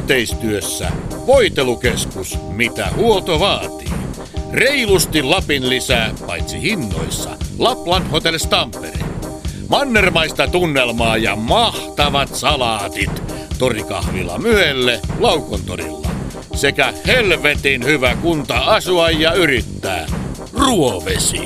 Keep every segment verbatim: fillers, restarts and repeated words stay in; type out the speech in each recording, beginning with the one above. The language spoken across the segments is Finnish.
Yhteistyössä Voitelukeskus, mitä huolto vaatii. Reilusti Lapin lisää, paitsi hinnoissa. Lapland Hotels Tampere. Mannermaista tunnelmaa ja mahtavat salaatit. Torikahvila Myelle Laukontorilla. Sekä helvetin hyvä kunta asua ja yrittää. Ruovesi.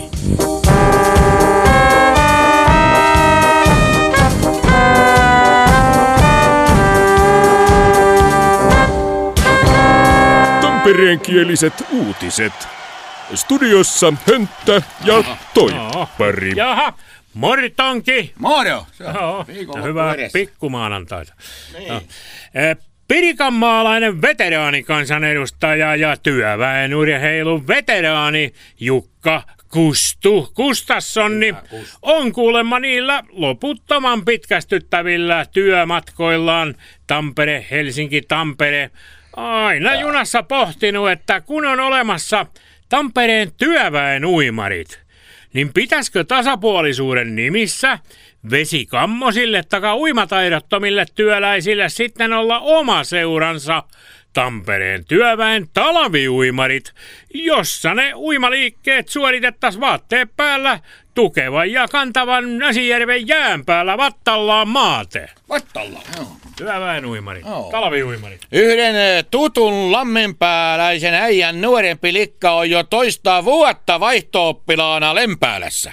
Tampereenkieliset uutiset. Studiossa Hönttä ja Toippari. Jaha, Moritonki. Moro. Hyvää pikkumaanantaita. Niin. No. Pirikanmaalainen veteraanikansanedustaja ja työväenurheilun veteraani Jukka Kustu Kustassonni on kuulemma niillä loputtoman pitkästyttävillä työmatkoillaan Tampere-Helsinki-Tampere aina junassa pohtinut, että kun on olemassa Tampereen työväenuimarit, niin pitäisikö tasapuolisuuden nimissä vesikammosille taka uimataidottomille työläisille sitten olla oma seuransa Tampereen työväen talviuimarit, jossa ne uimaliikkeet suoritettaisiin vaatteet päällä tukevan ja kantavan Näsijärven jään päällä vattallaan maate. Vattallaan, joo. Työväen uimarit, oh. talviuimarit. Yhden tutun lammenpääläisen äijän nuorempi likka on jo toista vuotta vaihto-oppilaana Lempäälässä.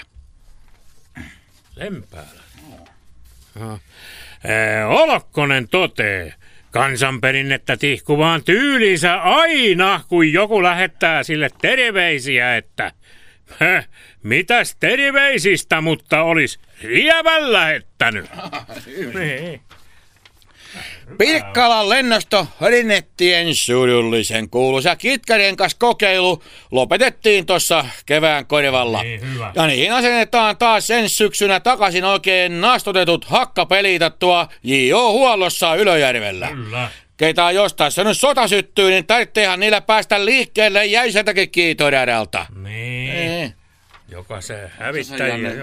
Lempäälä? Oh. Eh, Olokkonen totee, kansanperinnettä tihkuvaan tyylinsä aina, kun joku lähettää sille terveisiä, että Höh, mitäs terveisistä, mutta olis rievän lähettänyt. Niin. Pirkkalan lennosto Rinettien surullisen kuuluisa kitkarenkas kokeilu lopetettiin tuossa kevään korvalla. Niin, ja niihin asennetaan taas ensi syksynä takaisin oikein nastotetut hakkapelitattua J O-huollossa Ylöjärvellä. Kyllä. Keitä on jostain nyt sota syttyy, niin tarvitseehan niillä päästä liikkeelle jäiseltäkin kiitoradalta. Niin. niin. Joka se hävittäjiä.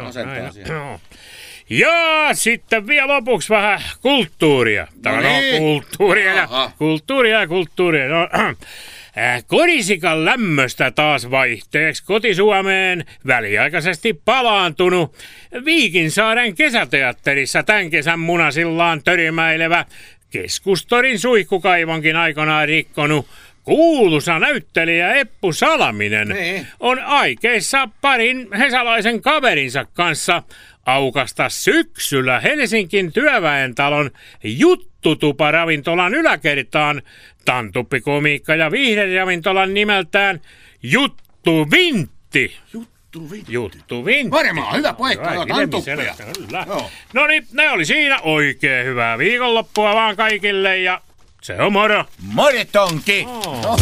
Ja sitten vielä lopuksi vähän kulttuuria. No niin. no, kulttuuria, ja, kulttuuria ja kulttuuria. No, äh, Korisikan lämmöstä taas vaihteeksi koti-Suomeen väliaikaisesti palaantunut Viikinsaaren kesäteatterissa tämän kesän munasillaan törmäilevä Keskustorin suihkukaivonkin aikanaan rikkonut kuuluisa näyttelijä Eppu Salaminen niin. on aikeissa parin hesalaisen kaverinsa kanssa aukasta syksyllä Helsingin työväentalon Juttutupa-ravintolan yläkertaan tantuppikomiikka- ja viihderavintolan nimeltään Juttuvintti. Juttuvintti. Juttuvintti. Varmaan, hyvä paikka, joo, tantuppia. No niin, ne oli siinä. Oikein hyvää viikonloppua vaan kaikille ja se on moro. Moritonki. Oh.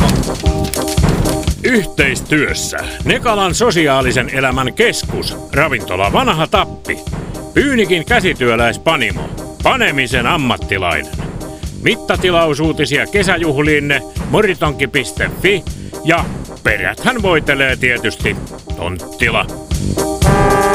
Yhteistyössä Nekalan sosiaalisen elämän keskus, ravintola Vanha Tappi, Pyynikin käsityöläispanimo, panemisen ammattilainen. Mittatilausuutisia kesäjuhliinne moritonki piste fi ja peräthän voitelee tietysti Tonttila.